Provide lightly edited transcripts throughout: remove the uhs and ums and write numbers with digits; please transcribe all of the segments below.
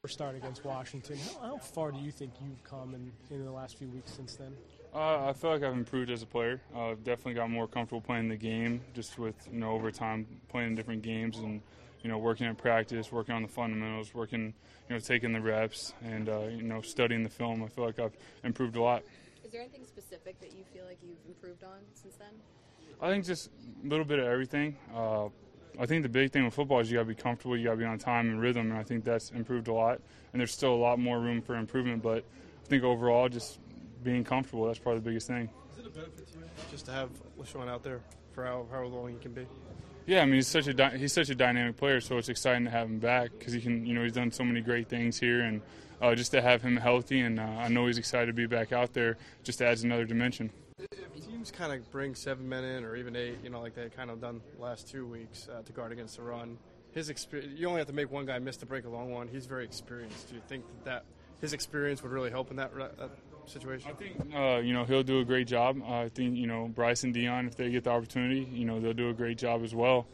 Start against Washington. How far do you think you've come in the last few weeks since then? I feel like I've improved as a player. I've definitely got more comfortable playing the game, just with over time playing different games and working at practice, working on the fundamentals, working taking the reps and studying the film. I feel like I've improved a lot. Is there anything specific that you feel like you've improved on since then? I think just a little bit of everything. I think the big thing with football is you got to be comfortable, you got to be on time and rhythm, and I think that's improved a lot. And there's still a lot more room for improvement, but I think overall just being comfortable, that's probably the biggest thing. Is it a benefit to you just to have LeSean out there for how long he can be? Yeah, I mean he's such a dynamic player, so it's exciting to have him back because he can he's done so many great things here, and just to have him healthy, and I know he's excited to be back out there, just adds another dimension. If teams kind of bring 7 men in, or even 8, like they kind of done the last 2 weeks to guard against the run, his experience, you only have to make one guy miss to break a long one. He's very experienced. Do you think that his experience would really help in that situation? I think he'll do a great job. I think Bryce and Dion, if they get the opportunity, they'll do a great job as well.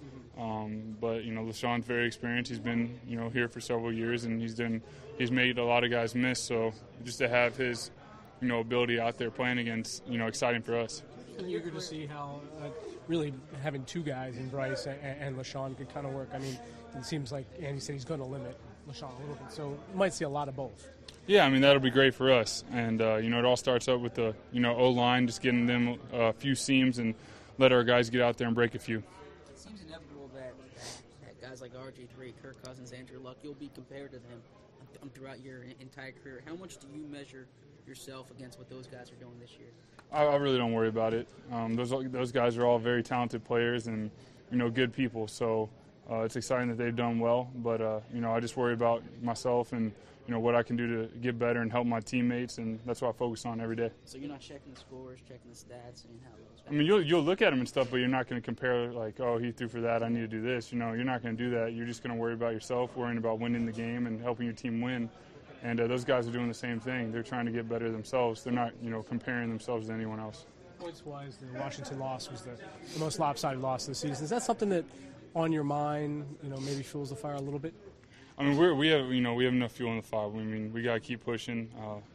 But LeSean's very experienced. He's been here for several years, and he's made a lot of guys miss. So just to have his ability out there playing against, exciting for us. I'm eager to see how really having two guys in Bryce and LeSean could kind of work. I mean, it seems like Andy said he's going to limit LeSean a little bit, so you might see a lot of both. Yeah, I mean, that'll be great for us. And, it all starts up with the, O-line, just getting them a few seams and let our guys get out there and break a few. It seems inevitable that guys like RG3, Kirk Cousins, Andrew Luck, you'll be compared to them throughout your entire career. How much do you measure yourself against what those guys are doing this year? I really don't worry about it. Those guys are all very talented players and, good people. So it's exciting that they've done well. But, I just worry about myself and, what I can do to get better and help my teammates, and that's what I focus on every day. So you're not checking the scores, checking the stats, and how those. I mean, you'll look at them and stuff, but you're not going to compare like, oh, he threw for that, I need to do this. You're not going to do that. You're just going to worry about yourself, worrying about winning the game and helping your team win. And those guys are doing the same thing. They're trying to get better themselves. They're not, comparing themselves to anyone else. Points-wise, the Washington loss was the most lopsided loss of the season. Is that something that, on your mind, maybe fuels the fire a little bit? I mean, we have enough fuel in the fire. I mean, we got to keep pushing.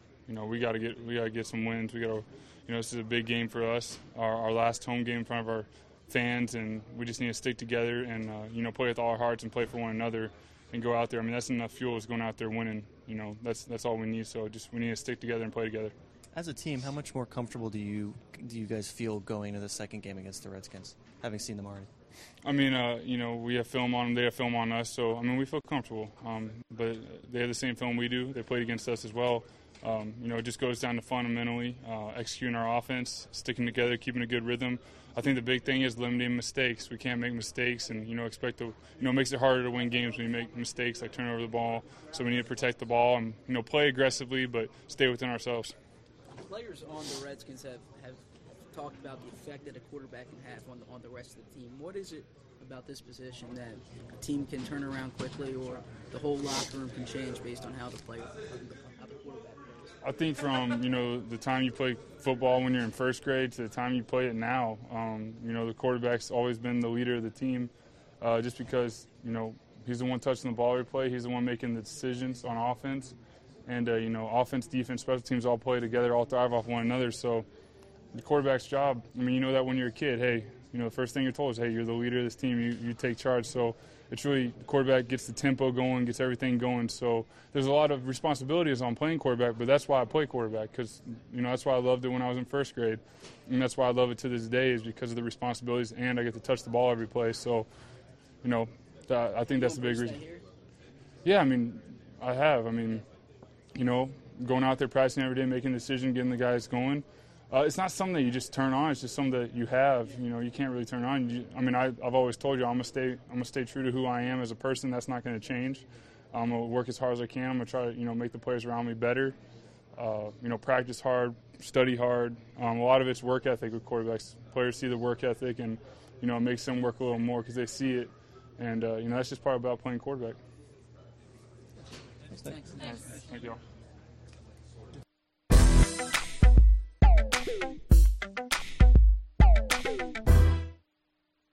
We got to get some wins. We got to, this is a big game for us. Our last home game in front of our fans, and we just need to stick together and play with all our hearts and play for one another and go out there. I mean, that's enough fuel is going out there winning. That's all we need. So we need to stick together and play together. As a team, how much more comfortable do you guys feel going to the second game against the Redskins, having seen them already? I mean, we have film on them, they have film on us, so, I mean, we feel comfortable. But they have the same film we do. They played against us as well. It just goes down to fundamentally executing our offense, sticking together, keeping a good rhythm. I think the big thing is limiting mistakes. We can't make mistakes and, expect to, it makes it harder to win games when you make mistakes like turn over the ball. So we need to protect the ball and, play aggressively but stay within ourselves. Players on the Redskins have talked about the effect that a quarterback can have on the rest of the team. What is it about this position that a team can turn around quickly, or the whole locker room can change based on how the quarterback plays? I think from the time you play football when you're in first grade to the time you play it now, the quarterback's always been the leader of the team, just because he's the one touching the ball every play, he's the one making the decisions on offense, and offense, defense, special teams all play together, all thrive off one another. So the quarterback's job, I mean, that when you're a kid, hey, the first thing you're told is, hey, you're the leader of this team, you take charge. So it's really, the quarterback gets the tempo going, gets everything going. So there's a lot of responsibilities on playing quarterback, but that's why I play quarterback, because, that's why I loved it when I was in first grade. And that's why I love it to this day, is because of the responsibilities, and I get to touch the ball every play. So, I think that's the big reason. Yeah, I mean, I have. I mean, going out there, practicing every day, making a decision, getting the guys going. It's not something that you just turn on. It's just something that you have. You can't really turn on. I've always told you I'm gonna stay true to who I am as a person. That's not going to change. I'm gonna work as hard as I can. I'm gonna try to make the players around me better. Practice hard, study hard. A lot of it's work ethic with quarterbacks. Players see the work ethic, and it makes them work a little more because they see it. And that's just part about playing quarterback. Thanks. Thank you all.